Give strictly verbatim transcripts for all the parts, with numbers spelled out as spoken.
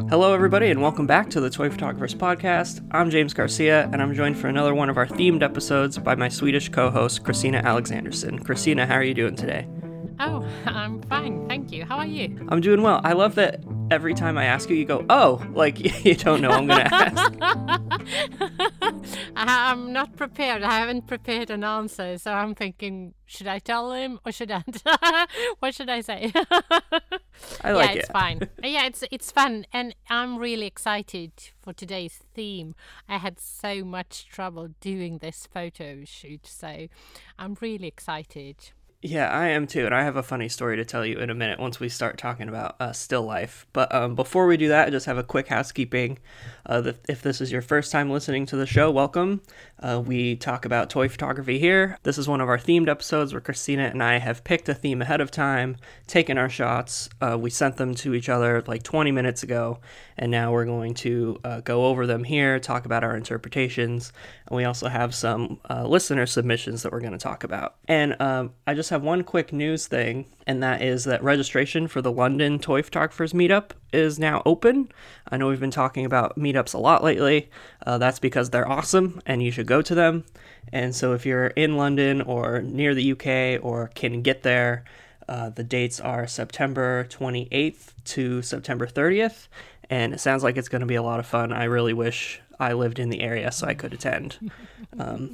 Hello, everybody, and welcome back to the Toy Photographers Podcast. I'm James Garcia, and I'm joined for another one of our themed episodes by my Swedish co-host, Christina Alexandersson. Christina, how are you doing today? Oh, I'm fine, thank you. How are you? I'm doing well. I love that every time I ask you, you go, oh, like you don't know I'm going to ask. I'm not prepared. I haven't prepared an answer, so I'm thinking, should I tell him or should I? What should I say? I like yeah, it. it's fine. Yeah, it's it's fun, and I'm really excited for today's theme. I had so much trouble doing this photo shoot, so I'm really excited. Yeah, I am too, and I have a funny story to tell you in a minute once we start talking about uh, still life. But um, before we do that, I just have a quick housekeeping. Uh, the, if this is your first time listening to the show, welcome. Uh, we talk about toy photography here. This is one of our themed episodes where Christina and I have picked a theme ahead of time, taken our shots. Uh, we sent them to each other like twenty minutes ago, and now we're going to uh, go over them here, talk about our interpretations, and we also have some uh, listener submissions that we're going to talk about. And um, I just have one quick news thing, and that is that registration for the London Toy Photographers Meetup is now open. I know we've been talking about meetups a lot lately. Uh, that's because they're awesome, and you should go to them. And so if you're in London or near the U K or can get there, uh, the dates are September twenty-eighth to September thirtieth, and it sounds like it's going to be a lot of fun. I really wish I lived in the area so I could attend. Um,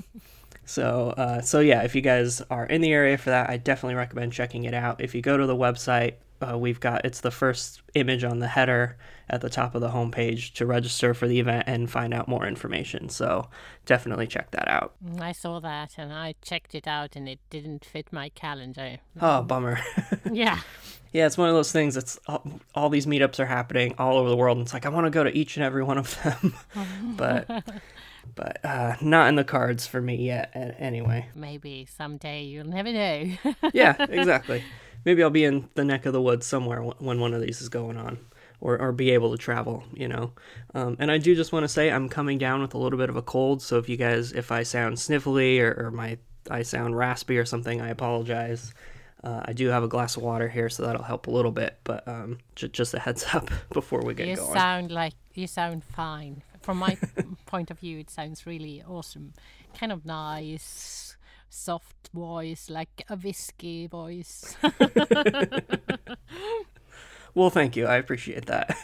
So, uh, so yeah, if you guys are in the area for that, I definitely recommend checking it out. If you go to the website, uh, we've got, it's the first image on the header at the top of the homepage to register for the event and find out more information. So definitely check that out. I saw that and I checked it out and it didn't fit my calendar. Oh, bummer. Yeah. Yeah, it's one of those things that's all, all these meetups are happening all over the world. And it's like, I want to go to each and every one of them. but... But uh, not in the cards for me yet, anyway. Maybe someday, you'll never know. Yeah, exactly. Maybe I'll be in the neck of the woods somewhere when one of these is going on, or, or be able to travel, you know. Um, and I do just want to say I'm coming down with a little bit of a cold, so if you guys, if I sound sniffly or, or my I sound raspy or something, I apologize. Uh, I do have a glass of water here, so that'll help a little bit, but um, j- just a heads up before we get you going. You sound like, you sound fine. From my point of view, it sounds really awesome. Kind of nice, soft voice, like a whiskey voice. Well, thank you. I appreciate that.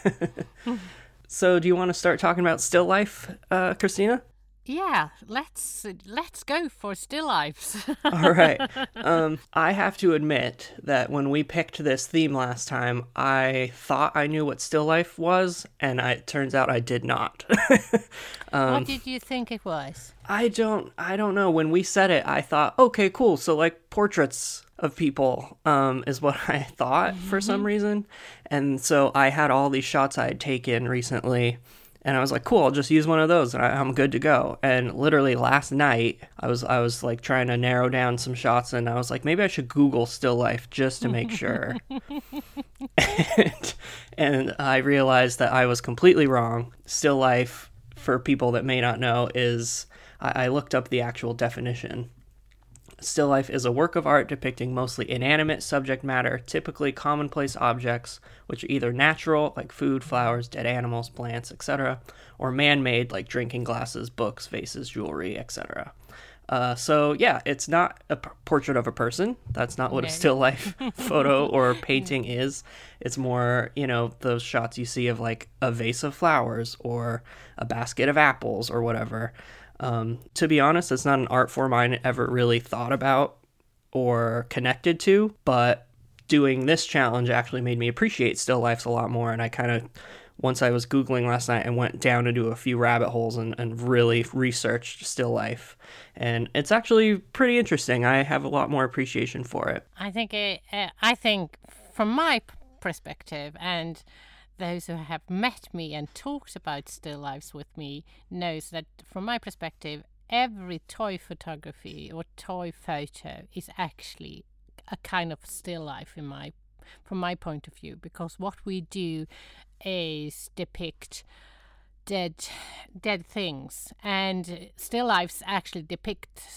So do you want to start talking about still life, uh, Christina? Yeah, let's let's go for still lifes. All right. Um, I have to admit that when we picked this theme last time, I thought I knew what still life was, and I, it turns out I did not. um, what did you think it was? I don't. I don't know. When we said it, I thought, okay, cool. So like portraits of people um, is what I thought mm-hmm. for some reason, and so I had all these shots I had taken recently. And I was like, cool, I'll just use one of those and I, I'm good to go. And literally last night, I was I was like trying to narrow down some shots and I was like, maybe I should Google still life just to make sure. and, and I realized that I was completely wrong. Still life, for people that may not know, is, I, I looked up the actual definition. Still life is a work of art depicting mostly inanimate subject matter, typically commonplace objects, which are either natural, like food, flowers, dead animals, plants, et cetera, or man-made, like drinking glasses, books, vases, jewelry, et cetera. Uh, so yeah, it's not a p- portrait of a person. That's not what a still life photo or painting is. It's more, you know, those shots you see of like a vase of flowers or a basket of apples or whatever. Um, to be honest, it's not an art form I ever really thought about or connected to, but doing this challenge actually made me appreciate still lifes a lot more. And I kind of, once I was Googling last night, I went down into a few rabbit holes and, and really researched still life. And it's actually pretty interesting. I have a lot more appreciation for it. I think, it, uh, I think from my p- perspective and those who have met me and talked about still lives with me knows that from my perspective, every toy photography or toy photo is actually a kind of still life in my, from my point of view, because what we do is depict dead, dead things, and still lifes actually depict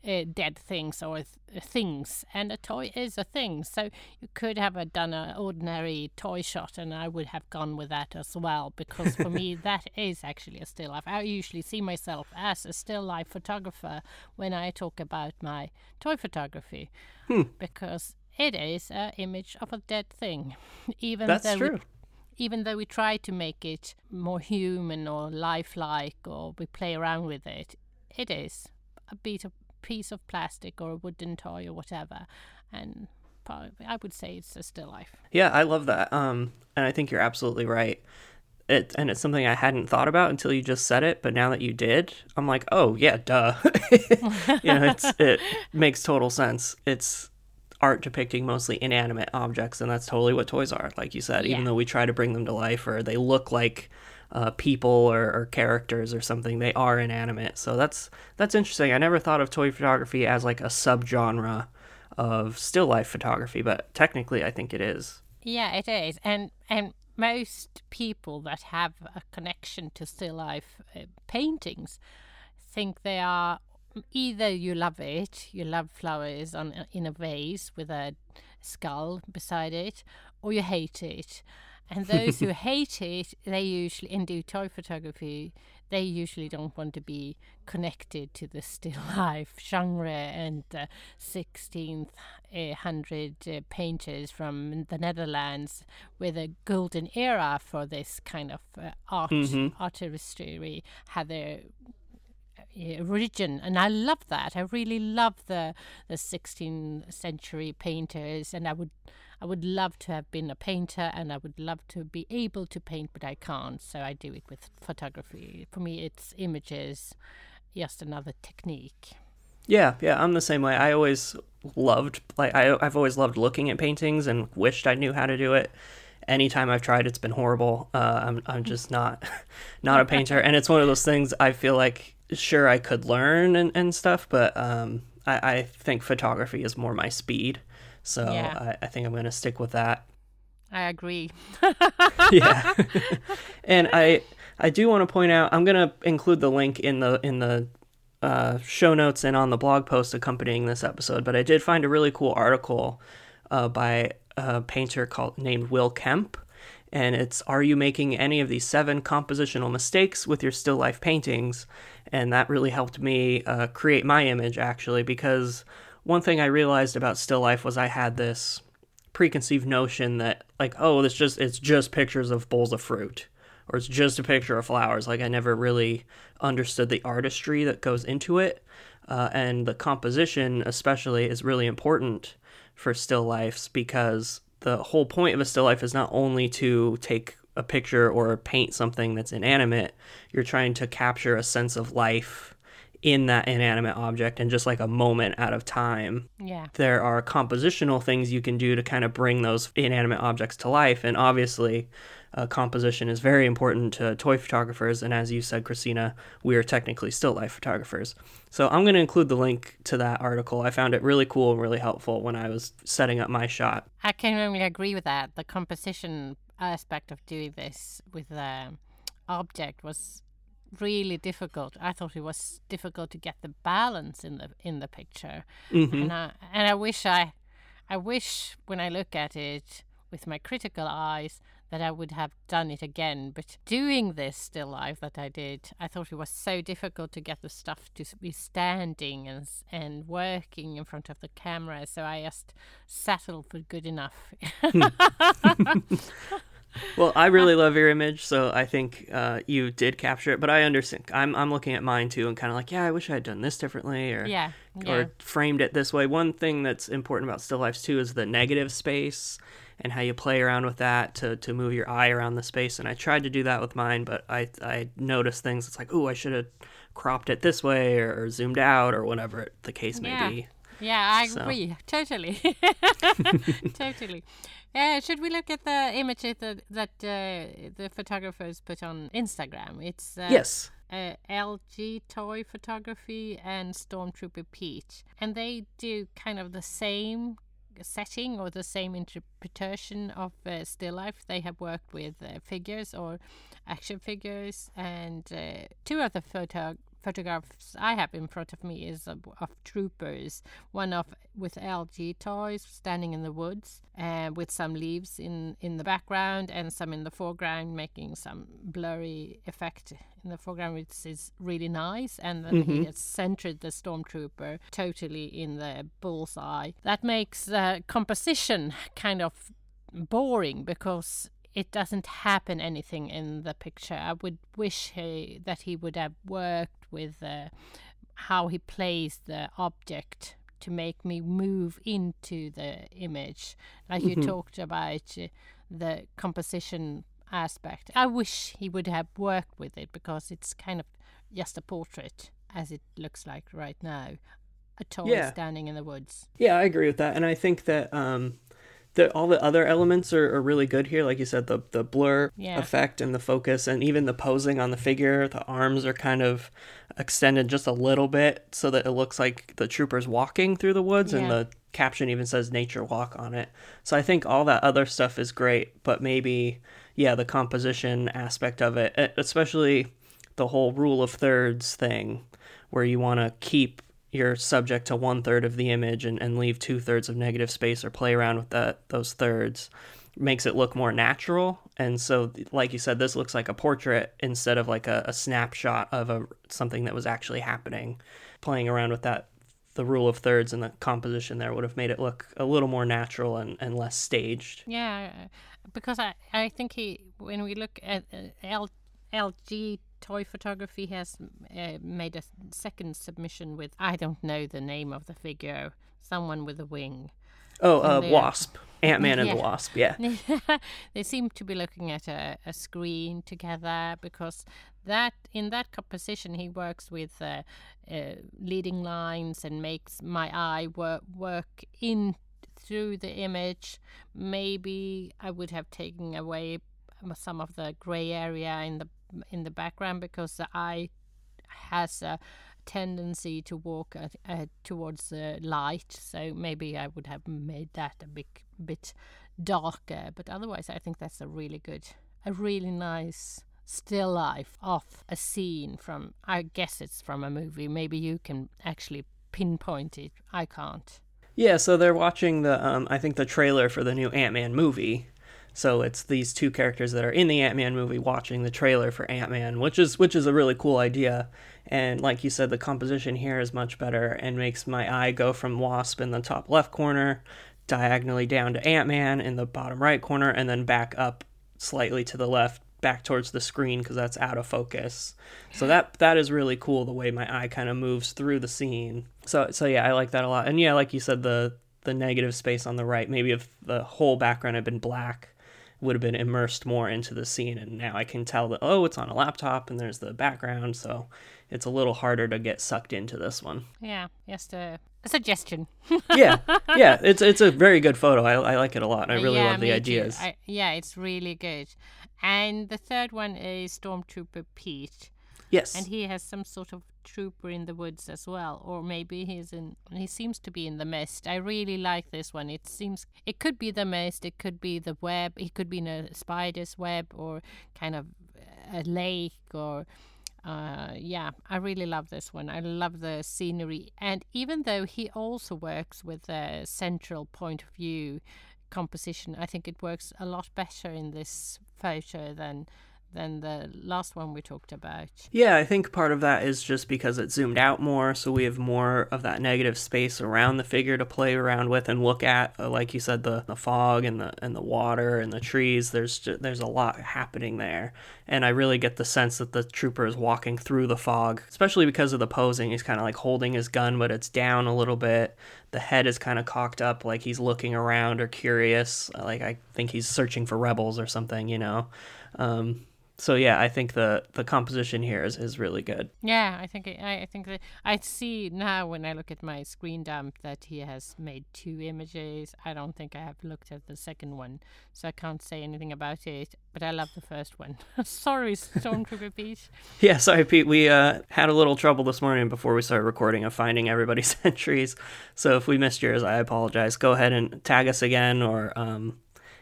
uh, dead things or th- things, and a toy is a thing. So you could have uh, done an ordinary toy shot, and I would have gone with that as well, because for me that is actually a still life. I usually see myself as a still life photographer when I talk about my toy photography, hmm. because it is an image of a dead thing. Even That's though true. We, even though we try to make it more human or lifelike, or we play around with it, it is a bit of piece of plastic or a wooden toy or whatever, and I would say it's a still life. Yeah, I love that. Um, and I think you're absolutely right. It and it's something I hadn't thought about until you just said it, but now that you did, I'm like, oh yeah, duh. You know, it's it makes total sense. It's art depicting mostly inanimate objects, and that's totally what toys are, like you said. Yeah. Even though we try to bring them to life, or they look like uh, people or, or characters or something, they are inanimate. So that's that's interesting. I never thought of toy photography as like a subgenre of still life photography, but technically I think it is. Yeah, it is. And and most people that have a connection to still life uh, paintings think they are, either you love it, you love flowers on in a vase with a skull beside it, or you hate it. And those who hate it, they usually, and do toy photography, they usually don't want to be connected to the still life genre and uh, sixteenth hundred uh, painters from the Netherlands with a golden era for this kind of uh, art, mm-hmm. artistry had their origin, and I love that. I really love the the sixteenth century painters, and I would I would love to have been a painter, and I would love to be able to paint, but I can't, so I do it with photography. For me, it's images, just another technique. Yeah, yeah, I'm the same way. I always loved, like, I, I've always loved looking at paintings and wished I knew how to do it. Anytime I've tried, it's been horrible. Uh, I'm I'm just not not a painter, and it's one of those things I feel like, sure, I could learn and, and stuff, but um, I, I think photography is more my speed, so Yeah. I, I think I'm going to stick with that. I agree. Yeah. And I I do want to point out, I'm going to include the link in the in the uh, show notes and on the blog post accompanying this episode, but I did find a really cool article uh, by a painter called named Will Kemp, and it's "Are you making any of these seven compositional mistakes with your still life paintings?" And that really helped me uh, create my image, actually, because one thing I realized about still life was I had this preconceived notion that, like, oh, this just it's just pictures of bowls of fruit, or it's just a picture of flowers. Like, I never really understood the artistry that goes into it, uh, and the composition especially is really important for still lifes, because the whole point of a still life is not only to take a picture or paint something that's inanimate. You're trying to capture a sense of life in that inanimate object, and just like a moment out of time. Yeah. There are compositional things you can do to kind of bring those inanimate objects to life, and obviously uh, composition is very important to toy photographers, and as you said, Christina, we are technically still life photographers. So I'm going to include the link to that article. I found it really cool and really helpful when I was setting up my shot. I can only agree with that. The composition aspect of doing this with the object was really difficult. I thought it was difficult to get the balance in the in the picture, Mm-hmm. and I and I wish I, I wish when I look at it with my critical eyes that I would have done it again. But doing this still life that I did, I thought it was so difficult to get the stuff to be standing and and working in front of the camera. So I just settled for good enough. Well, I really love your image, so I think uh, you did capture it. But I understand. I'm I'm looking at mine too, and kind of like, yeah, I wish I had done this differently, or Yeah, yeah. or framed it this way. One thing that's important about still lifes too is the negative space and how you play around with that to to move your eye around the space. And I tried to do that with mine, but I I noticed things. It's like, oh, I should have cropped it this way, or, or zoomed out, or whatever the case may Yeah. be. Yeah, I So. agree. Totally. Totally. Uh, should we look at the images that, that uh, the photographers put on Instagram? It's uh, Yes. uh, L G Toy Photography and Stormtrooper Peach. And they do kind of the same setting or the same interpretation of uh, still life. They have worked with uh, figures or action figures, and uh, two of the photo photographs I have in front of me is of, of troopers. One of with L G toys standing in the woods, uh, with some leaves in, in the background and some in the foreground, making some blurry effect in the foreground, which is really nice. And then Mm-hmm. he has centered the stormtrooper totally in the bullseye. That makes the composition kind of boring because it doesn't happen anything in the picture. I would wish he, that he would have worked with uh, how he plays the object to make me move into the image. Like Mm-hmm. you talked about uh, the composition aspect. I wish he would have worked with it because it's kind of just a portrait as it looks like right now. A toy Yeah. standing in the woods. Yeah, I agree with that. And I think that um, the, all the other elements are, are really good here. Like you said, the, the blur Yeah. effect and the focus and even the posing on the figure. The arms are kind of extended just a little bit so that it looks like the trooper's walking through the woods, and Yeah. the caption even says nature walk on it. So I think all that other stuff is great, but maybe, yeah, the composition aspect of it, e- especially the whole rule of thirds thing, where you want to keep your subject to one third of the image and, and leave two thirds of negative space or play around with that those thirds, makes it look more natural. And so, like you said, this looks like a portrait instead of like a, a snapshot of a something that was actually happening. Playing around with that, the rule of thirds and the composition there would have made it look a little more natural and, and less staged. Yeah, because I, I think he, when we look at uh, L, LG Toy Photography has uh, made a second submission with, I don't know the name of the figure, someone with a wing. Oh, uh, And they're- Wasp. Ant-Man and Yeah. the Wasp, yeah. They seem to be looking at a, a screen together because that in that composition he works with uh, uh, leading lines and makes my eye work work in through the image. Maybe I would have taken away some of the gray area in the in the background because the eye has a tendency to walk uh, uh, towards the light, so maybe I would have made that a bit bit darker. But otherwise, I think that's a really good, a really nice still life of a scene from. I guess it's from a movie. Maybe you can actually pinpoint it. I can't. Yeah, so they're watching the, um, I think the trailer for the new Ant-Man movie. So it's these two characters that are in the Ant-Man movie watching the trailer for Ant-Man, which is which is a really cool idea. And like you said, the composition here is much better and makes my eye go from Wasp in the top left corner diagonally down to Ant-Man in the bottom right corner, and then back up slightly to the left, back towards the screen because that's out of focus. So that that is really cool, the way my eye kind of moves through the scene. So so yeah, I like that a lot. And yeah, like you said, the the negative space on the right, maybe if the whole background had been black, would have been immersed more into the scene. And now I can tell that, oh, it's on a laptop and there's the background, so it's a little harder to get sucked into this one. Yeah, just a, a suggestion. yeah, yeah, it's it's a very good photo. I, I like it a lot. I really yeah, love the me too. ideas. I, yeah, it's really good. And the third one is Stormtrooper Pete. Yes. And he has some sort of trooper in the woods as well, or maybe he's in. He seems to be in the mist. I really like this one. It seems it could be the mist, it could be the web, it could be in a spider's web, or kind of a lake, or uh, yeah. I really love this one. I love the scenery, and even though he also works with a central point of view composition, I think it works a lot better in this photo than. than the last one we talked about. Yeah, I think part of that is just because it's zoomed out more, so we have more of that negative space around the figure to play around with and look at. Uh, like you said, the, the fog and the and the water and the trees. There's just, there's a lot happening there, and I really get the sense that the trooper is walking through the fog, especially because of the posing. He's kind of like holding his gun, but it's down a little bit. The head is kind of cocked up, like he's looking around or curious. Like I think he's searching for rebels or something, you know. Um, So yeah, I think the, the composition here is, is really good. Yeah, I think I, I think that I see now when I look at my screen dump that he has made two images. I don't think I have looked at the second one, so I can't say anything about it. But I love the first one. Sorry, Stormtrooper Pete. Yeah, sorry, Pete. We uh, had a little trouble this morning before we started recording of finding everybody's entries. So if we missed yours, I apologize. Go ahead and tag us again, or um,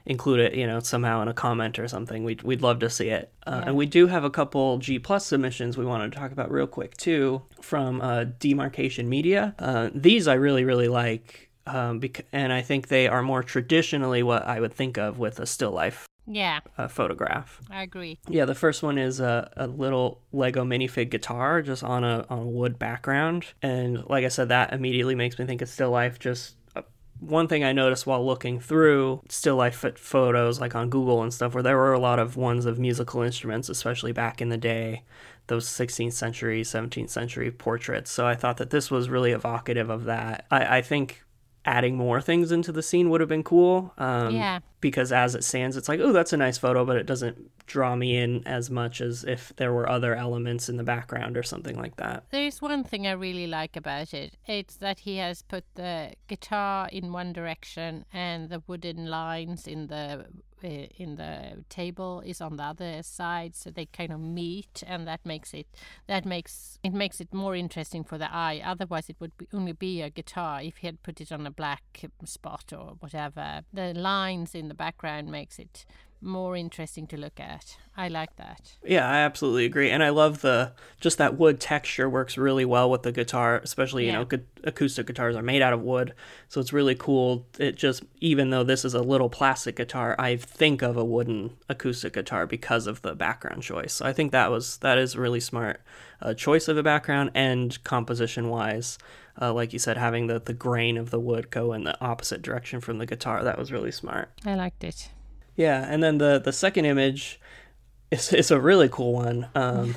include it, you know, somehow in a comment or something. We'd, we'd love to see it. Uh, Yeah. And we do have a couple G Plus submissions we wanted to talk about real quick, too, from uh, Demarcation Media. Uh, these I really, really like, um, bec- and I think they are more traditionally what I would think of with a still life Yeah, uh, photograph. I agree. Yeah, the first one is a, a little Lego minifig guitar just on a on a wood background, and like I said, that immediately makes me think of still life. Just uh, one thing I noticed while looking through still life ph- photos, like on Google and stuff, where there were a lot of ones of musical instruments, especially back in the day, those sixteenth century, seventeenth century portraits. So I thought that this was really evocative of that. I, I think adding more things into the scene would have been cool. Um, Yeah. Because as it stands, it's like, oh, that's a nice photo, but it doesn't draw me in as much as if there were other elements in the background or something like that. There's one thing I really like about it. It's that he has put the guitar in one direction and the wooden lines in the uh, in the table is on the other side, so they kind of meet, and that makes it that makes it makes it more interesting for the eye. Otherwise, it would be, only be a guitar if he had put it on a black spot or whatever. The lines in the background makes it more interesting to look at. I like that. Yeah, I absolutely agree. And I love the, just that wood texture works really well with the guitar, especially, you Yeah. know, gu- acoustic guitars are made out of wood. So it's really cool. It just, even though this is a little plastic guitar, I think of a wooden acoustic guitar because of the background choice. So I think that was, that is really smart uh, choice of a background, and composition wise. Uh, like you said, having the, the grain of the wood go in the opposite direction from the guitar, that was really smart. I liked it. Yeah, and then the, the second image is, is a really cool one. Um,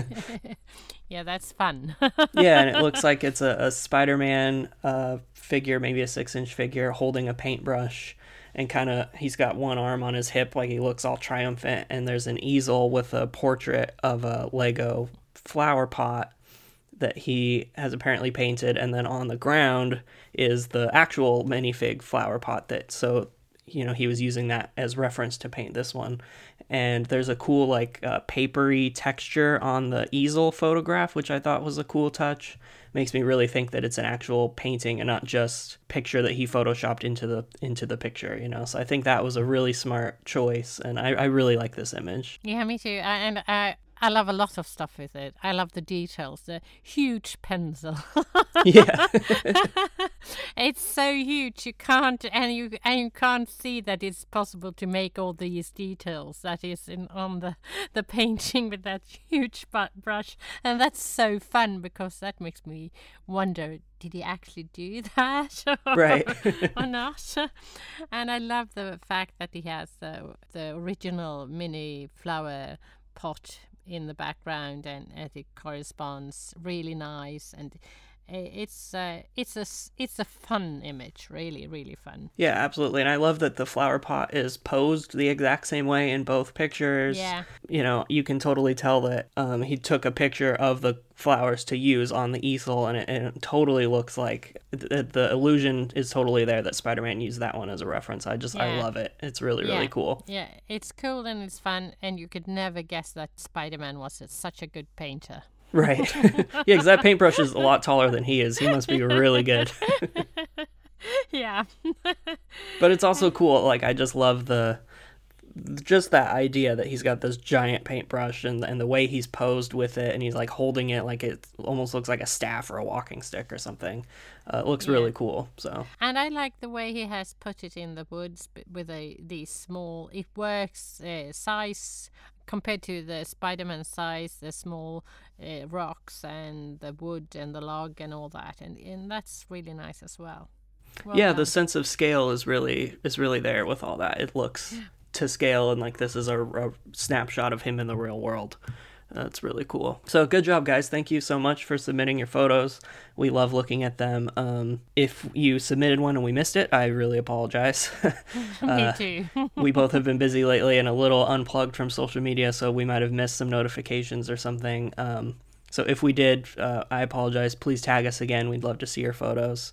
Yeah, that's fun. yeah, and it looks like it's a, a Spider-Man uh, figure, maybe a six-inch figure, holding a paintbrush, and kind of, he's got one arm on his hip, like he looks all triumphant, and there's an easel with a portrait of a Lego flower pot that he has apparently painted, and then on the ground is the actual minifig flower pot that, so, you know, he was using that as reference to paint this one. And there's a cool, like, uh, papery texture on the easel photograph, which I thought was a cool touch. Makes me really think that it's an actual painting and not just picture that he photoshopped into the into the picture, you know. So I think that was a really smart choice, and I, I really like this image. Yeah, me too. I, and I I love a lot of stuff with it. I love the details, the huge pencil. Yeah. It's so huge you can't and you and you can't see that it's possible to make all these details that is in on the the painting with that huge bu- brush, and that's so fun because that makes me wonder, did he actually do that Right. or not? And I love the fact that he has the the original mini flower pot in the background, and, and it corresponds really nice, and it's uh, it's a s- it's a fun image, really really fun. Yeah, absolutely. And I love that the flower pot is posed the exact same way in both pictures. Yeah. You know, you can totally tell that um, he took a picture of the flowers to use on the easel, and it, and it totally looks like the, the illusion is totally there that Spider-Man used that one as a reference. I just, I Yeah. love it. It's really, really Yeah. cool. Yeah, it's cool and it's fun, and you could never guess that Spider-Man was a, such a good painter. Right. Yeah, because that paintbrush is a lot taller than he is. He must be really good. Yeah. But it's also cool. Like, I just love the, just that idea that he's got this giant paintbrush, and, and the way he's posed with it, and he's like holding it like it almost looks like a staff or a walking stick or something. Uh, it looks Yeah. really cool. So, And I like the way he has put it in the woods b- with a these small. It works uh, size compared to the Spider-Man size, the small uh, rocks and the wood and the log and all that, and and that's really nice as well. Well yeah, done. the sense of scale is really is really there with all that. It looks to scale, and like this is a, a snapshot of him in the real world. That's really cool. So good job, guys. Thank you so much for submitting your photos. We love looking at them. Um, if you submitted one and we missed it, I really apologize. Me too. We both have been busy lately and a little unplugged from social media, so we might have missed some notifications or something. Um, so if we did, uh, I apologize. Please tag us again. We'd love to see your photos.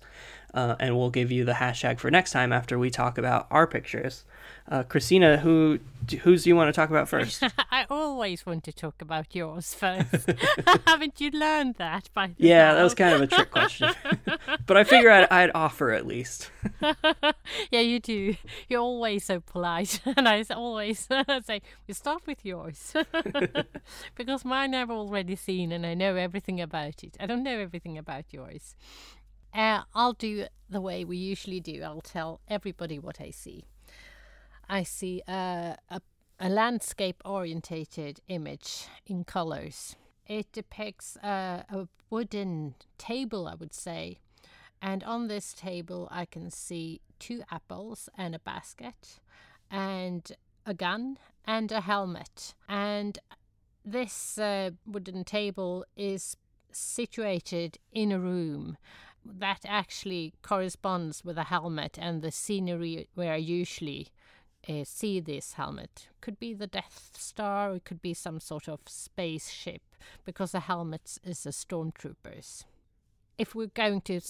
uh, and we'll give you the hashtag for next time after we talk about our pictures. Uh, Christina, who whose do you want to talk about first? I always want to talk about yours first. Haven't you learned that by Yeah, now? that was kind of a trick question. But I figure I'd, I'd offer at least. Yeah, you do. You're always so polite. And I always say, we start with yours. Because mine I've already seen and I know everything about it. I don't know everything about yours. Uh, I'll do the way we usually do. I'll tell everybody what I see. I see uh, a, a landscape-orientated image in colors. It depicts uh, a wooden table, I would say. And on this table, I can see two apples and a basket and a gun and a helmet. And this uh, wooden table is situated in a room that actually corresponds with a helmet and the scenery where I usually Uh, see this helmet. Could be the Death Star, or it could be some sort of spaceship, because the helmet is a stormtroopers. If we're going to,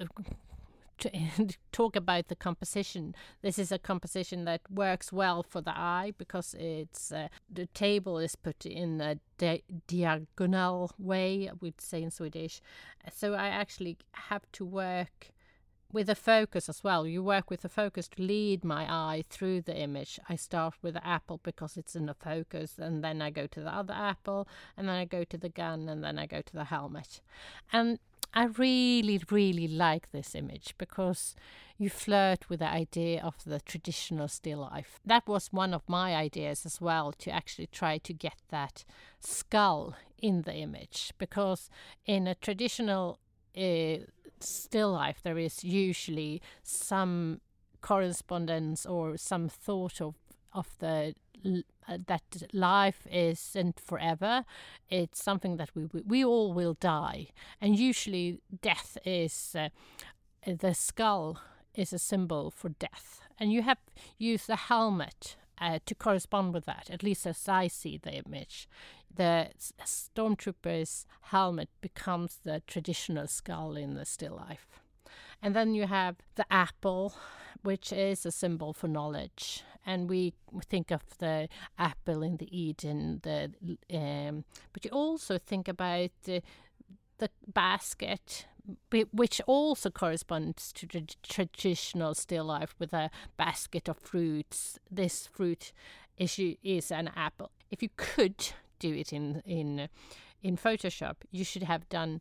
to talk about the composition, this is a composition that works well for the eye because it's uh, the table is put in a di- diagonal way, we'd say in Swedish. So I actually have to work with a focus as well. You work with a focus to lead my eye through the image. I start with the apple because it's in the focus, and then I go to the other apple, and then I go to the gun, and then I go to the helmet. And I really, really like this image because you flirt with the idea of the traditional still life. That was one of my ideas as well, to actually try to get that skull in the image, because in a traditional uh, still life there is usually some correspondence or some thought of of the uh, that life isn't forever. It's something that we we all will die, and usually death is uh, the skull is a symbol for death, and you have used the helmet uh, to correspond with that, at least as I see the image. The stormtrooper's helmet becomes the traditional skull in the still life. And then you have the apple, which is a symbol for knowledge. And we think of the apple in the Eden, the um, but you also think about the, the basket, which also corresponds to the traditional still life with a basket of fruits. This fruit is, is an apple. If you could do it in in in Photoshop, you should have done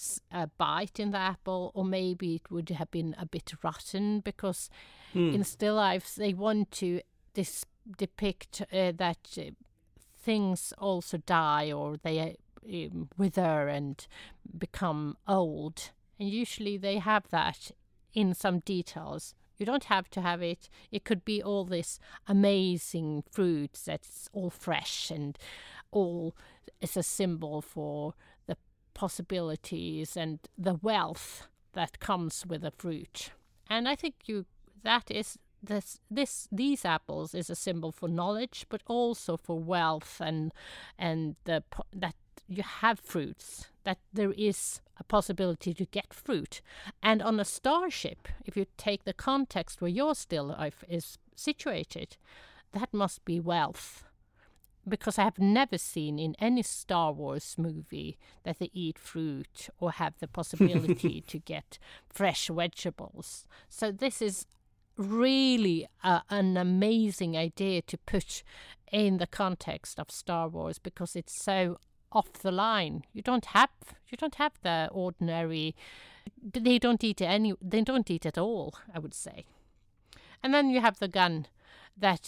a bite in the apple, or maybe it would have been a bit rotten, because hmm. in still lifes they want to dis- depict uh, that uh, things also die, or they uh, wither and become old, and usually they have that in some details. You don't have to have it. It could be all this amazing fruits that's all fresh and all is a symbol for the possibilities and the wealth that comes with a fruit. And I think you that is this this these apples is a symbol for knowledge, but also for wealth, and and the that you have fruits, that there is a possibility to get fruit. And on a starship, if you take the context where your still life is situated, that must be wealth. Because I have never seen in any Star Wars movie that they eat fruit or have the possibility to get fresh vegetables. So this is really uh, an amazing idea to put in the context of Star Wars, because it's so off the line. You don't have you don't have the ordinary. They don't eat any. They don't eat at all, I would say. And then you have the gun, that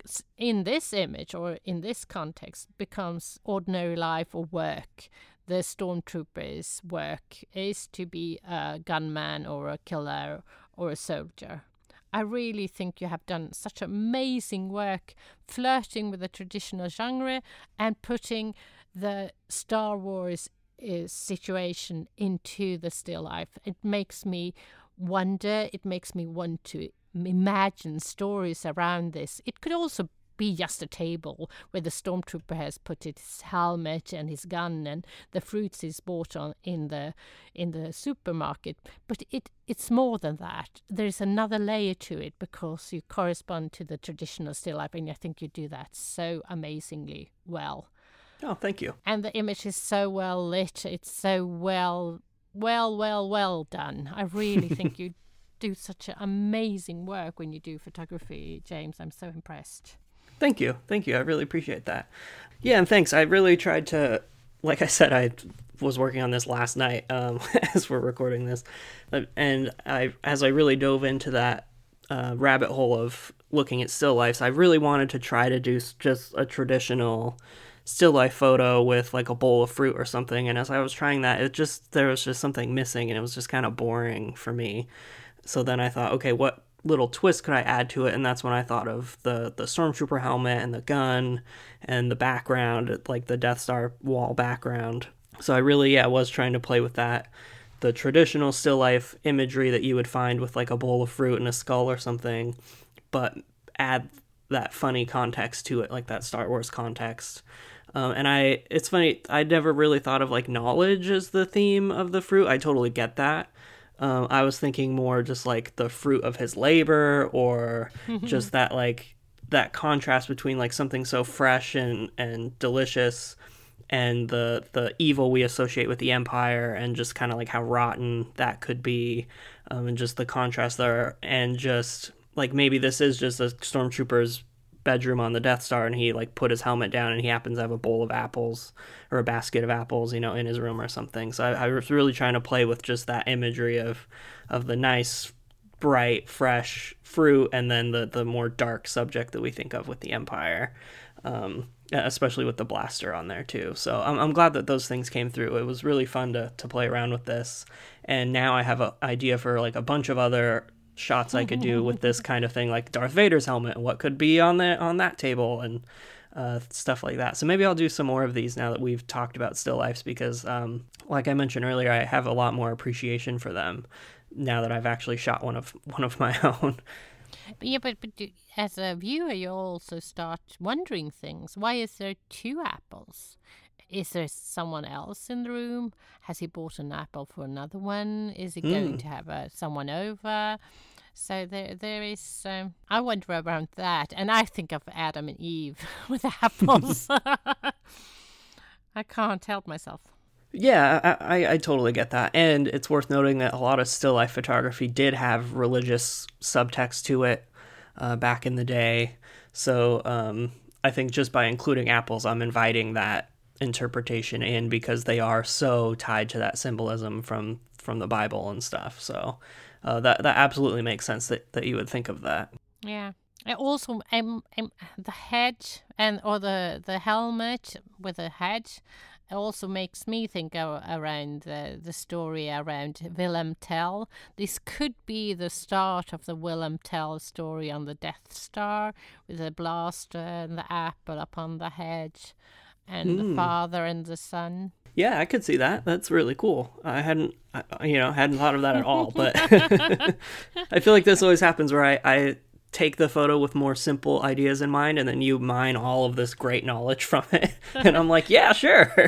in this image or in this context becomes ordinary life or work. The stormtrooper's work is to be a gunman or a killer or a soldier. I really think you have done such amazing work flirting with the traditional genre and putting the Star Wars uh, situation into the still life. It makes me wonder, it makes me want to imagine stories around this. It could also be just a table where the stormtrooper has put his helmet and his gun and the fruits he's bought on in the in the supermarket. But it it's more than that. There's another layer to it because you correspond to the traditional still life, and I think you do that so amazingly well. Oh, thank you. And the image is so well lit. It's so well, well, well, well done. I really think you do such amazing work when you do photography, James. I'm so impressed. Thank you. Thank you. I really appreciate that. Yeah, and thanks. I really tried to, like I said, I was working on this last night um, as we're recording this. And I, as I really dove into that uh, rabbit hole of looking at still lifes, I really wanted to try to do just a traditional still life photo with like a bowl of fruit or something. And as I was trying that, it just, there was just something missing and it was just kind of boring for me. So then I thought, okay, what little twist could I add to it? And that's when I thought of the the stormtrooper helmet and the gun and the background, like the Death Star wall background. So I really, yeah, was trying to play with that. The traditional still life imagery that you would find with like a bowl of fruit and a skull or something, but add that funny context to it, like that Star Wars context. Um, and I, it's funny, I never really thought of like knowledge as the theme of the fruit. I totally get that. Um, I was thinking more just like the fruit of his labor, or just that like that contrast between like something so fresh and, and delicious and the the evil we associate with the Empire, and just kind of like how rotten that could be, um, and just the contrast there, and just like maybe this is just a stormtrooper's bedroom on the Death Star and he like put his helmet down and he happens to have a bowl of apples or a basket of apples, you know, in his room or something. So I, I was really trying to play with just that imagery of of the nice, bright, fresh fruit, and then the the more dark subject that we think of with the Empire, um, especially with the blaster on there too. So I'm I'm glad that those things came through. It was really fun to to play around with this, and now I have an idea for like a bunch of other shots I could do with this kind of thing, like Darth Vader's helmet and what could be on the on that table, and uh, stuff like that. So maybe I'll do some more of these now that we've talked about still lifes, because um, like I mentioned earlier, I have a lot more appreciation for them now that I've actually shot one of one of my own. But yeah, but, but do, as a viewer, you also start wondering things. Why is there two apples? Is there someone else in the room? Has he bought an apple for another one? Is he mm. going to have uh, someone over? So there, there is. Um, I wonder around that, and I think of Adam and Eve with apples. I can't help myself. Yeah, I, I, I totally get that, and it's worth noting that a lot of still life photography did have religious subtext to it uh, back in the day. So um, I think just by including apples, I'm inviting that interpretation in, because they are so tied to that symbolism from from the Bible and stuff. So uh, that that absolutely makes sense that, that you would think of that. Yeah. I also um, um the hedge and or the the helmet with a hedge also makes me think of, around the the story around Wilhelm Tell. This could be the start of the Wilhelm Tell story on the Death Star, with the blaster and the apple upon the hedge, and mm. the father and the son. Yeah, I could see that. That's really cool. I hadn't, you know, hadn't thought of that at all. But I feel like this always happens where I, I take the photo with more simple ideas in mind, and then you mine all of this great knowledge from it. And I'm like, yeah, sure.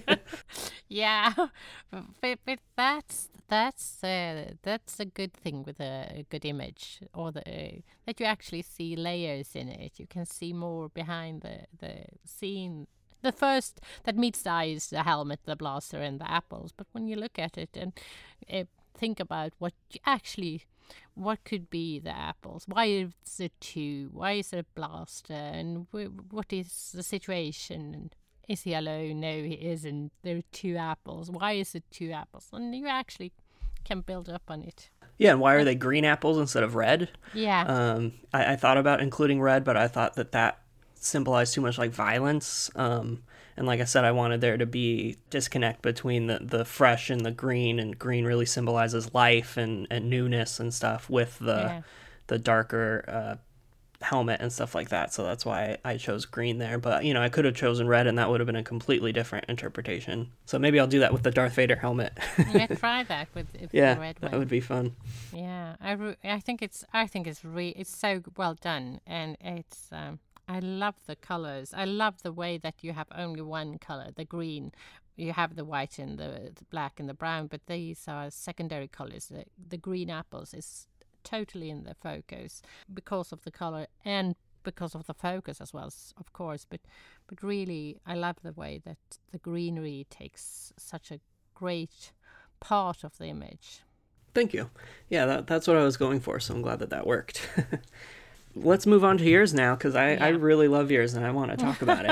Yeah, but, but that's that's uh, that's a good thing with a, a good image, or the uh, that you actually see layers in it. You can see more behind the the scene. The first that meets the eye is the helmet, the blaster, and the apples. But when you look at it and uh, think about what you actually, what could be the apples? Why is it two? Why is it a blaster? And wh- what is the situation? And is he alone? No, he isn't. There are two apples. Why is it two apples? And you actually can build up on it. Yeah, and why are they green apples instead of red? Yeah. Um, I, I thought about including red, but I thought that that symbolized too much like violence, um and like I said, I wanted there to be disconnect between the the fresh and the green, and green really symbolizes life and and newness and stuff, with the yeah. the darker uh helmet and stuff like that. So that's why I chose green there. But you know, I could have chosen red and that would have been a completely different interpretation. So maybe I'll do that with the Darth Vader helmet. Yeah, try that with, with yeah, the red one. That would be fun. Yeah, I, re- I think it's I think it's re- it's so well done, and it's um I love the colors. I love the way that you have only one color, the green. You have the white and the, the black and the brown, but these are secondary colors. The, the green apples is totally in the focus because of the color and because of the focus as well, of course. But but really, I love the way that the greenery takes such a great part of the image. Thank you. Yeah, that, that's what I was going for, so I'm glad that that worked. Let's move on to yours now, because I, yeah. I really love yours and I want to talk about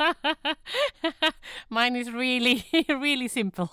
it. Mine is really, really simple.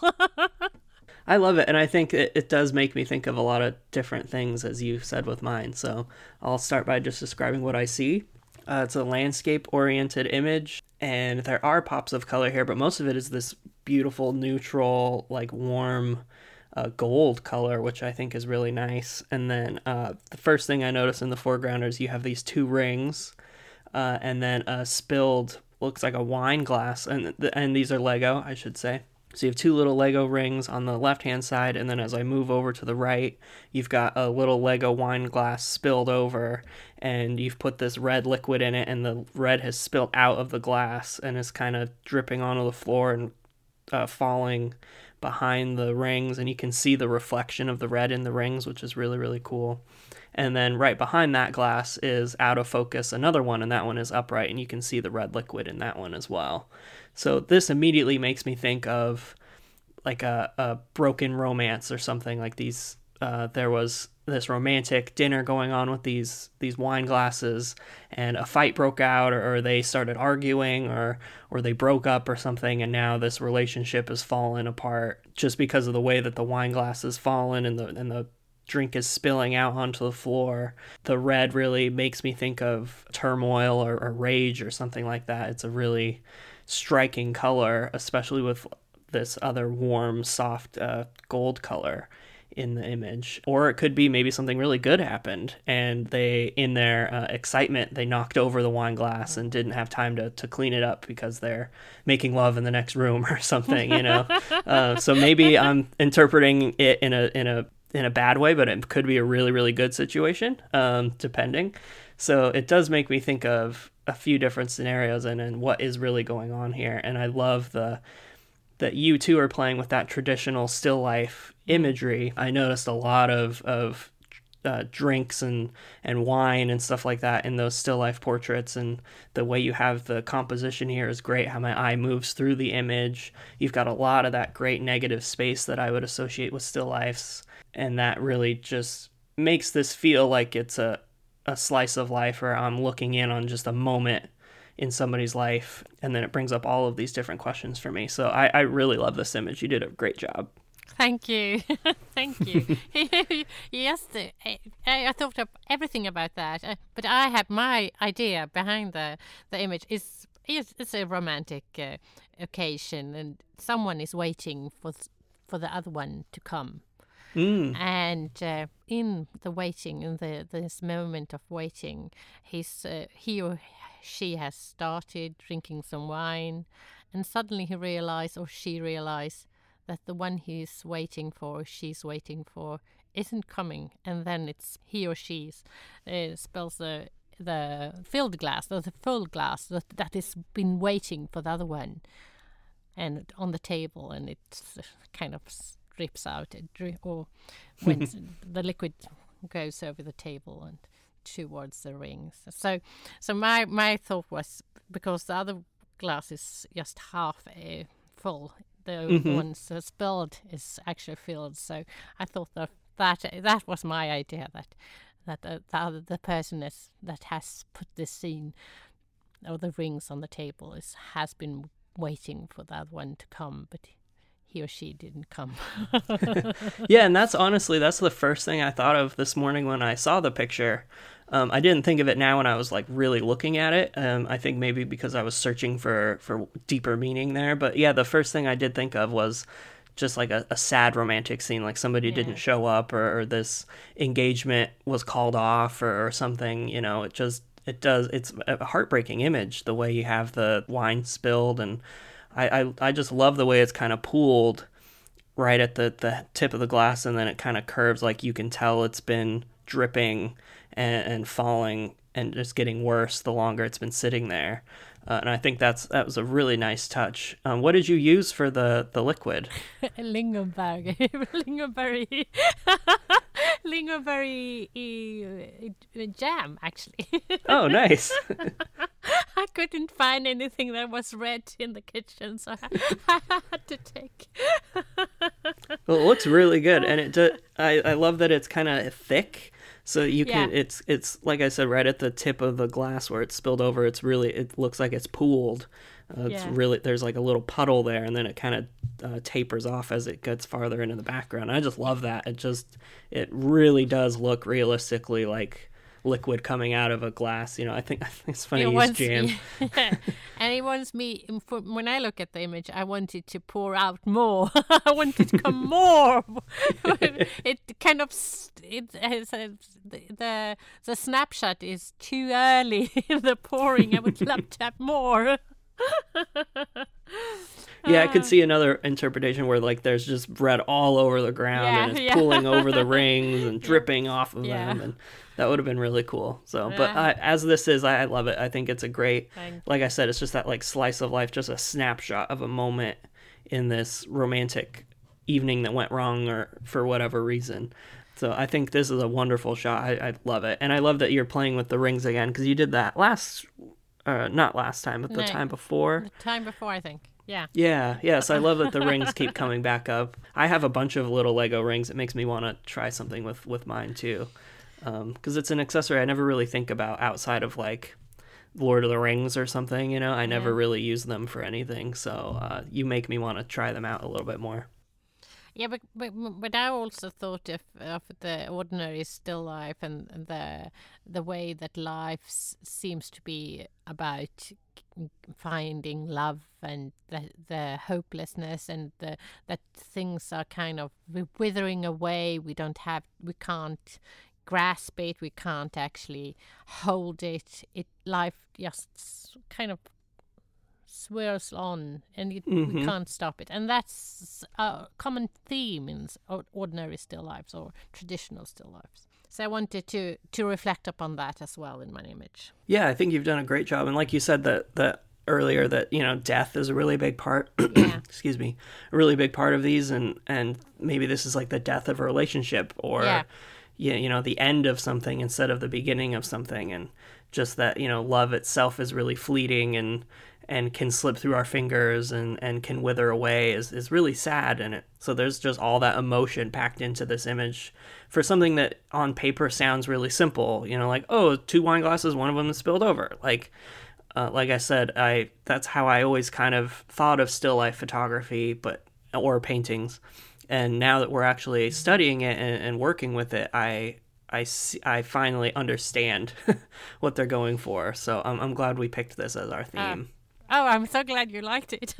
I love it, and I think it, it does make me think of a lot of different things, as you said with mine. So I'll start by just describing what I see. Uh, it's a landscape-oriented image, and there are pops of color here, but most of it is this beautiful, neutral, like warm uh, gold color, which I think is really nice. And then uh, the first thing I notice in the foreground is you have these two rings, uh, and then a spilled, looks like a wine glass, and and these are Lego, I should say. So you have two little Lego rings on the left-hand side, and then as I move over to the right, you've got a little Lego wine glass spilled over, and you've put this red liquid in it, and the red has spilled out of the glass and is kind of dripping onto the floor and uh, falling behind the rings, and you can see the reflection of the red in the rings, which is really, really cool. And then right behind that glass is out of focus another one, and that one is upright, and you can see the red liquid in that one as well. So this immediately makes me think of like a, a broken romance or something like these. Uh, there was this romantic dinner going on with these these wine glasses, and a fight broke out, or, or they started arguing, or or they broke up or something, and now this relationship has fallen apart just because of the way that the wine glass has fallen and the and the drink is spilling out onto the floor. The red really makes me think of turmoil or, or rage or something like that. It's a really striking color, especially with this other warm, soft uh, gold color in the image. Or it could be maybe something really good happened, and they, in their uh, excitement, they knocked over the wine glass and didn't have time to, to clean it up because they're making love in the next room or something, you know? uh, so maybe I'm interpreting it in a in a in a bad way, but it could be a really, really good situation, um, depending. So it does make me think of a few different scenarios and, and what is really going on here. And I love the that you two are playing with that traditional still life imagery. I noticed a lot of of uh, drinks and and wine and stuff like that in those still life portraits, and the way you have the composition here is great. How my eye moves through the image. You've got a lot of that great negative space that I would associate with still lifes, and that really just makes this feel like it's a a slice of life, or I'm looking in on just a moment in somebody's life, and then it brings up all of these different questions for me. So I, I really love this image. You did a great job. Thank you. Thank you. Yes, I, I thought of everything about that, uh, but I have my idea behind the, the image. Is it's, it's a romantic uh, occasion, and someone is waiting for for the other one to come. Mm. And uh, in the waiting, in the this moment of waiting, he's uh, he or she has started drinking some wine, and suddenly he realized, or she realized, that the one he's waiting for, she's waiting for, isn't coming, and then it's he or she's uh, spills the the filled glass, or the full glass that that has been waiting for the other one, and on the table, and it's kind of drips out, or when the liquid goes over the table and towards the rings. So, so my my thought was, because the other glass is just half uh, full, the mm-hmm. one uh, spilled is actually filled. So I thought that that that was my idea, that that uh, the other, the person is, that has put this scene, or the rings on the table, is has been waiting for that one to come, but he or she didn't come. Yeah, and that's honestly, that's the first thing I thought of this morning when I saw the picture. Um, I didn't think of it now when I was like really looking at it. Um, I think maybe because I was searching for, for deeper meaning there. But yeah, the first thing I did think of was just like a, a sad romantic scene, like somebody yeah. didn't show up, or, or this engagement was called off, or, or something, you know. It just, it does, it's a heartbreaking image, the way you have the wine spilled, and I, I, I just love the way it's kind of pooled right at the, the tip of the glass, and then it kind of curves, like you can tell it's been dripping and, and falling and just getting worse the longer it's been sitting there. Uh, and I think that's that was a really nice touch. Um, what did you use for the, the liquid? Lingonberry, lingonberry, lingonberry uh, jam, actually. Oh, nice. I couldn't find anything that was red in the kitchen, so I, I had to take. Well, it looks really good, and it. Do, I I love that it's kind of thick. So you can, Yeah. it's, it's like I said, right at the tip of the glass where it's spilled over, it's really, it looks like it's pooled. Uh, it's Yeah. really, there's like a little puddle there, and then it kind of uh, tapers off as it gets farther into the background. I just love that. It just, it really does look realistically like liquid coming out of a glass. You know, I think, I think it's funny He to use wants jam. me, and he wants me. for- When I look at the image, I want it to pour out more. I want it to come more. It kind of s- it has a, the, the the snapshot is too early in the pouring. I would love to have more. Yeah, I could see another interpretation where like there's just bread all over the ground Yeah, and it's yeah. pooling over the rings and dripping off of Yeah. them, and that would have been really cool. So, but Yeah. I, as this is, I, I love it. I think it's a great, Thank like I said, it's just that like slice of life, just a snapshot of a moment in this romantic evening that went wrong or for whatever reason. So I think this is a wonderful shot. I, I love it, and I love that you're playing with the rings again because you did that last, uh, not last time, but the No. time before. The time before, I think. Yeah. Yeah, yes, I love that the rings keep coming back up. I have a bunch of little Lego rings. It makes me want to try something with, with mine too, because it's an accessory I never really think about outside of like Lord of the Rings or something. You know, I never Yeah. really use them for anything. So uh, you make me want to try them out a little bit more. Yeah, but, but but I also thought of of the ordinary still life and the the way that life s- seems to be about finding love and the the hopelessness and the that things are kind of withering away. We don't have, we can't grasp it. We can't actually hold it. It life just kind of swirls on, and it, we Mhm. can't stop it. And that's a common theme in s- or- ordinary still lives or traditional still lives. So I wanted to to reflect upon that as well in my image. Yeah, I think you've done a great job. And like you said that that earlier, that you know death is a really big part. Yeah. Excuse me, a really big part of these, and and maybe this is like the death of a relationship, or Yeah. yeah, you know, the end of something instead of the beginning of something, and just that you know love itself is really fleeting and and can slip through our fingers and and can wither away is is really sad. And it so there's just all that emotion packed into this image for something that on paper sounds really simple, you know, like, oh, two wine glasses, one of them is spilled over. Like uh, like I said, I that's how I always kind of thought of still life photography, but or paintings. And now that we're actually studying it and, and working with it, I I, see, I finally understand what they're going for. So I'm I'm glad we picked this as our theme. Oh, I'm so glad you liked it.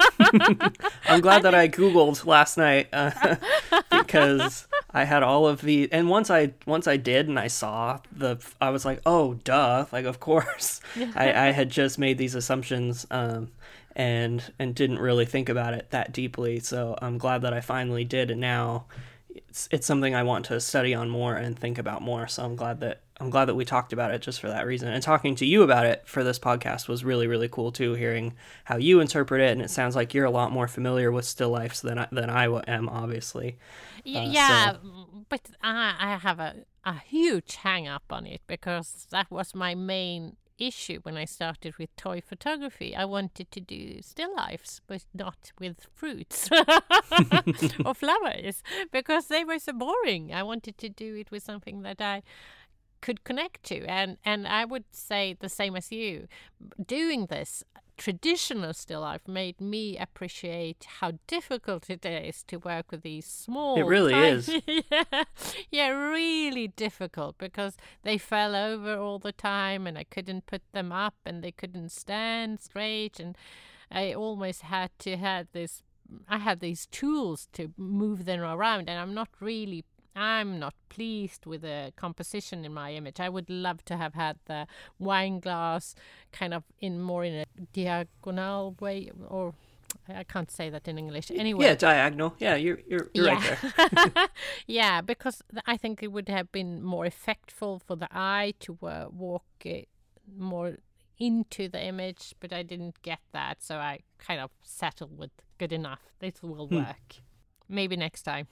I'm glad that I Googled last night uh, because I had all of the, and once I once I did and I saw the, I was like, oh, duh, like of course, I, I had just made these assumptions um, and and didn't really think about it that deeply. So I'm glad that I finally did, and now it's it's something I want to study on more and think about more. So I'm glad that I'm glad that we talked about it just for that reason. And talking to you about it for this podcast was really, really cool too, hearing how you interpret it. And it sounds like you're a lot more familiar with still lifes than I, than I am, obviously. Y- Uh, yeah, so- mm, but I, I have a, a huge hang up on it because that was my main issue when I started with toy photography. I wanted to do still lifes, but not with fruits or flowers because they were so boring. I wanted to do it with something that I could connect to, and and I would say the same as you. Doing this traditional still life made me appreciate how difficult it is to work with these small. It really tiny- is. yeah, yeah, really difficult because they fell over all the time, and I couldn't put them up, and they couldn't stand straight, and I almost had to have this. I had these tools to move them around, and I'm not really. I'm not pleased with the composition in my image. I would love to have had the wine glass kind of in more in a diagonal way, or I can't say that in English. Anyway. Yeah, diagonal. Yeah, you're you're, you're yeah. right there. Yeah, because I think it would have been more effectful for the eye to uh, walk uh, more into the image, but I didn't get that, so I kind of settled with good enough. This will Hmm. work. Maybe next time.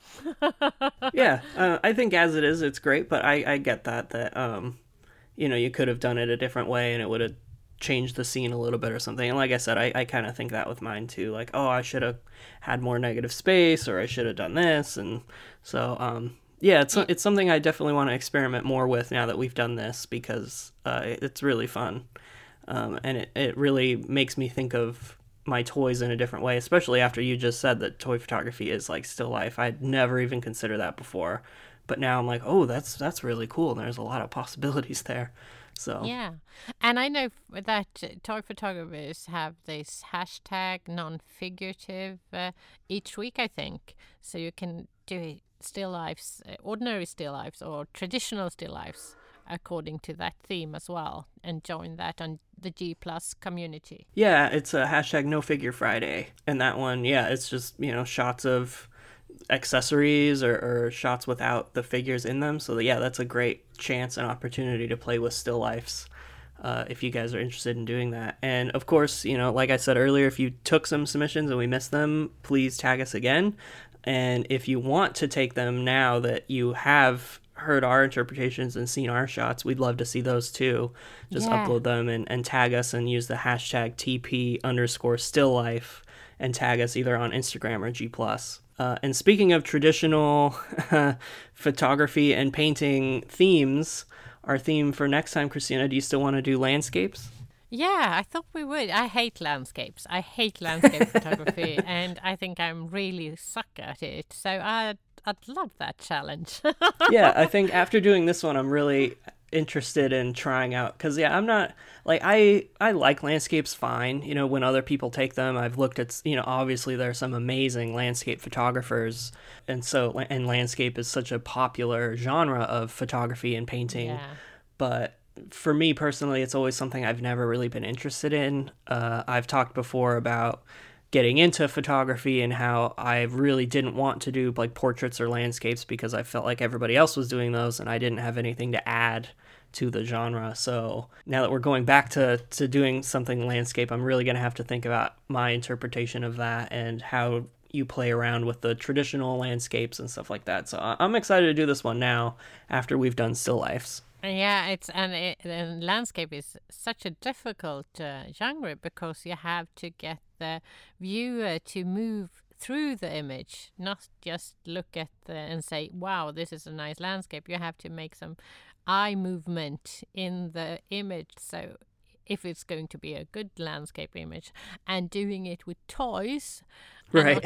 Yeah, uh, I think as it is, it's great, but I I get that that um, you know, you could have done it a different way and it would have changed the scene a little bit or something. And like I said, I, I kind of think that with mine too. Like, oh, I should have had more negative space, or I should have done this. And so, um, yeah, it's Yeah. it's something I definitely want to experiment more with now that we've done this, because uh, it's really fun. Um, and it, it really makes me think of my toys in a different way, especially after you just said that toy photography is like still life. I'd never even considered that before. But now I'm like, oh, that's that's really cool. There's a lot of possibilities there. So Yeah, and I know f- that uh, toy photographers have this hashtag non-figurative uh, each week, I think. So you can do it still lifes, uh, ordinary still lifes, or traditional still lifes, according to that theme as well, and join that on the G Plus community. yeah, it's a hashtag no figure Friday. And that one, yeah, it's just, you know, shots of accessories, or, or shots without the figures in them. So yeah, that's a great chance and opportunity to play with still lifes, uh, if you guys are interested in doing that. And of course, you know, like I said earlier, if you took some submissions and we missed them, please tag us again. And if you want to take them now that you have heard our interpretations and seen our shots, we'd love to see those too. Just Yeah. upload them and, and tag us, and use the hashtag T P underscore still life, and tag us either on Instagram or G plus. Uh, and speaking of traditional photography and painting themes, our theme for next time, Christina, do you still want to do landscapes? Yeah, I thought we would. I hate landscapes. I hate landscape photography, and I think I'm really suck at it. So I'd I'd love that challenge. Yeah, I think after doing this one, I'm really interested in trying out, because yeah, I'm not like I I like landscapes fine. You know, when other people take them, I've looked at, you know, obviously there's some amazing landscape photographers, and so and landscape is such a popular genre of photography and painting. Yeah. But for me personally, it's always something I've never really been interested in. Uh, I've talked before about getting into photography and how I really didn't want to do like portraits or landscapes because I felt like everybody else was doing those and I didn't have anything to add to the genre. So now that we're going back to, to doing something landscape, I'm really going to have to think about my interpretation of that and how you play around with the traditional landscapes and stuff like that. So I- I'm excited to do this one now after we've done still lifes. Yeah, it's and, it, and landscape is such a difficult uh, genre because you have to get the viewer to move through the image, not just look at the and say, "Wow, this is a nice landscape." You have to make some eye movement in the image. So if it's going to be a good landscape image, and doing it with toys. Right.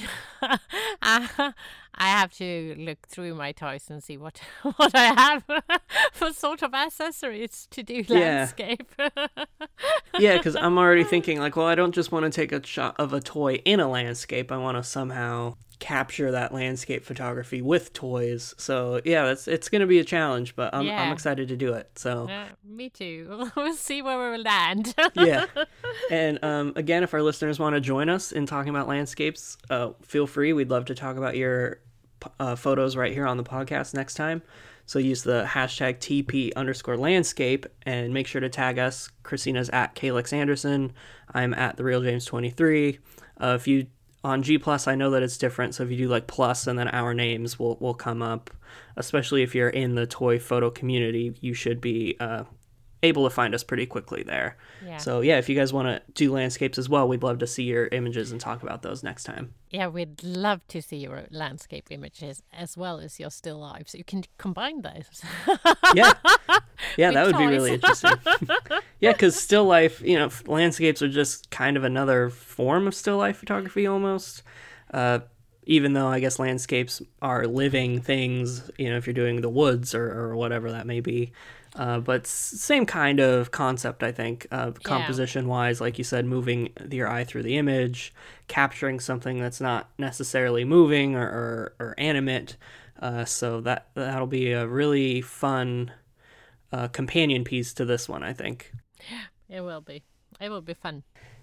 I I have to look through my toys and see what what I have for sort of accessories to do Yeah. landscape. Yeah, because I'm already thinking like, well, I don't just want to take a shot of a toy in a landscape. I want to somehow capture that landscape photography with toys. So yeah, it's it's gonna be a challenge, but I'm I'm Yeah. excited to do it. So Uh, me too. We'll see where we will land. yeah. And um, again, if our listeners want to join us in talking about landscapes, uh, feel free. We'd love to talk about your uh, photos right here on the podcast next time. So use the hashtag T P underscore landscape and make sure to tag us. Christina's at Calix Anderson. I'm at the Real James twenty-three. Uh, if you on G plus, I know that it's different. So if you do like plus and then our names will will come up. Especially if you're in the toy photo community, you should be uh, able to find us pretty quickly there. Yeah. So yeah, if you guys want to do landscapes as well, we'd love to see your images and talk about those next time. Yeah, we'd love to see your landscape images as well as your still lives. You can combine those. Yeah, yeah, With that would be toys. really interesting. Yeah, because still life, you know, f- landscapes are just kind of another form of still life photography almost. Uh, even though I guess landscapes are living things, you know, if you're doing the woods or, or whatever that may be. Uh, but s- same kind of concept, I think, uh, composition wise, like you said, moving your eye through the image, capturing something that's not necessarily moving or, or, or animate. Uh, so that that'll be a really fun uh, companion piece to this one, I think. It will be. It will be fun.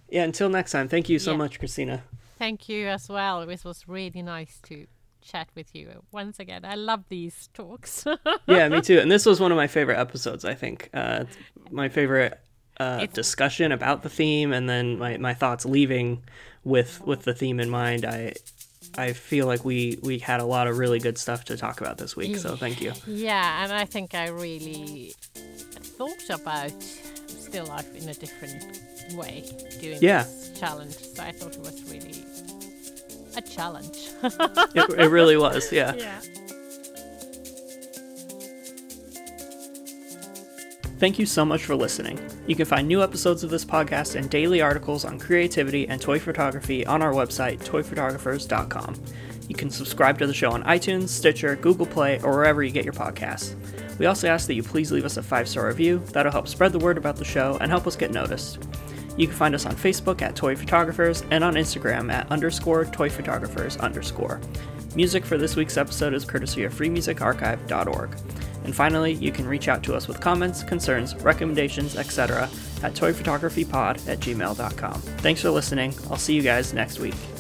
Yeah, until next time. Thank you so Yeah. much, Christina. Thank you as well. It was really nice to chat with you once again. I love these talks. Yeah, me too. And this was one of my favorite episodes, I think. Uh, it's my favorite uh, It's- discussion about the theme, and then my, my thoughts leaving with with the theme in mind. I I feel like we, we had a lot of really good stuff to talk about this week, so thank you. Yeah, and I think I really thought about still life in a different way doing Yeah. this challenge. So I thought it was really a challenge. It, it really was, yeah. Yeah. Thank you so much for listening. You can find new episodes of this podcast and daily articles on creativity and toy photography on our website, toy photographers dot com. You can subscribe to the show on iTunes, Stitcher, Google Play, or wherever you get your podcasts. We also ask that you please leave us a five-star review. That'll help spread the word about the show and help us get noticed. You can find us on Facebook at Toy Photographers and on Instagram at underscore Toy Photographers underscore. Music for this week's episode is courtesy of free music archive dot org. And finally, you can reach out to us with comments, concerns, recommendations, et cetera at toy photography pod at gmail dot com. Thanks for listening. I'll see you guys next week.